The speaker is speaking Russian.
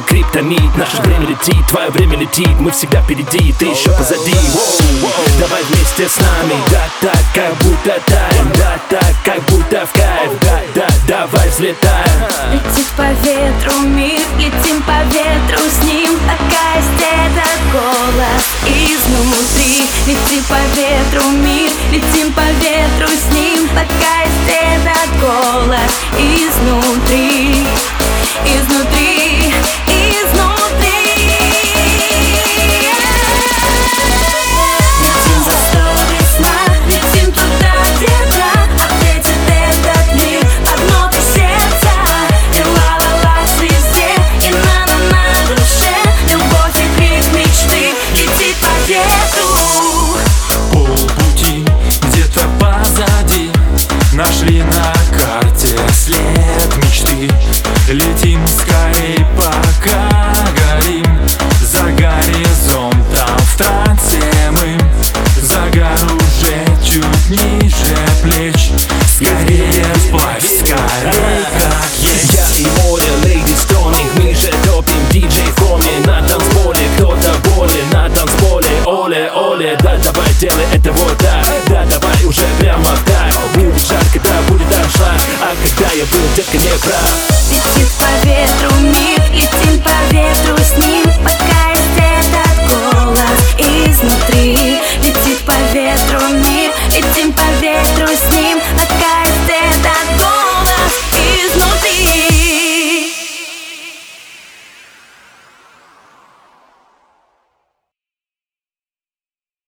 криптонит. Наше время летит, твое время летит, мы всегда впереди, ты еще позади. Давай вместе с нами, да так, как будто таем, да так, как будто в кайф, да, давай взлетаем. Летит по ветру мир, летим по ветру с ним, пока есть этот голос изнутри. Летит по ветру мир, летим по ветру с ним, пока есть этот голос изнутри, изнутри, изнутри. Летим за стороны сна, летим туда, где брат ответит этот мир под ноты сердца. И ла-ла-ла звезде, и на-на-на душе, любовь и крик мечты летит по ветру. Полпути где-то позади, нашли на карте след мечты. Летим скорей, пока горим, за горизонтом в трансе мы. Загар уже чуть ниже плеч, скорее вплавь, скорее как есть. Я и море, леди стоны, мы же топим диджей коми. На танцполе кто-то болен, на танцполе оле, оле. Да давай делай это вот так, да давай уже прямо в кайф. Будет жарко, да будет аншлаг, а когда я был, детка, не прав. Летит по ветру мир, летим по ветру с ним, пока есть этот голос изнутри. Летит по ветру